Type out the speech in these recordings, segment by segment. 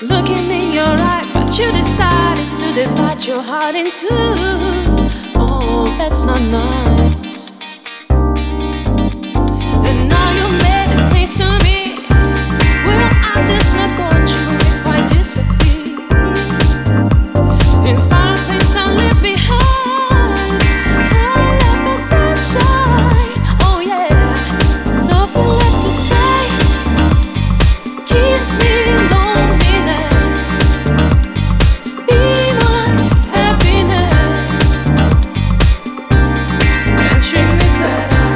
looking in your eyes, but you decided to divide your heart in two. Oh, that's not nice. And now you made it clear to me. Will I disappoint you if I disappear? In spite of things I leave behind, I left my sunshine. Oh yeah, nothing left to say. Kiss me, loneliness. Be my happiness. And treat me better.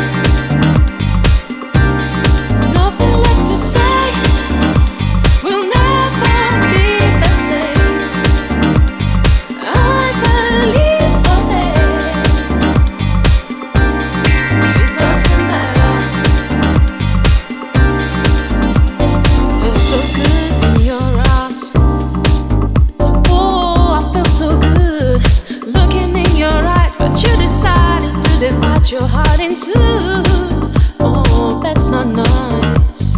Nothing left to say. We'll never be the same. I believe us there. It doesn't matter. Feel so good in your arms. Oh, I feel so good looking in your eyes, but you decided to divide your heart in two. Oh, that's not nice.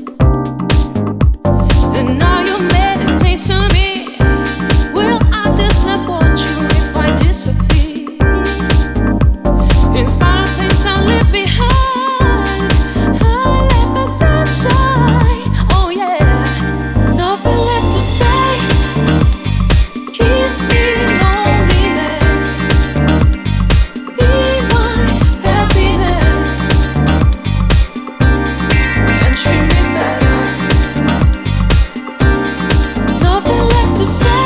And now you made it clear to me. Will I disappoint you if I disappear? In spite of things I leave behind, I left my sunshine. Oh yeah, nothing left to say. Kiss me, loneliness. Be my happiness. And treat me better. Nothing left to say.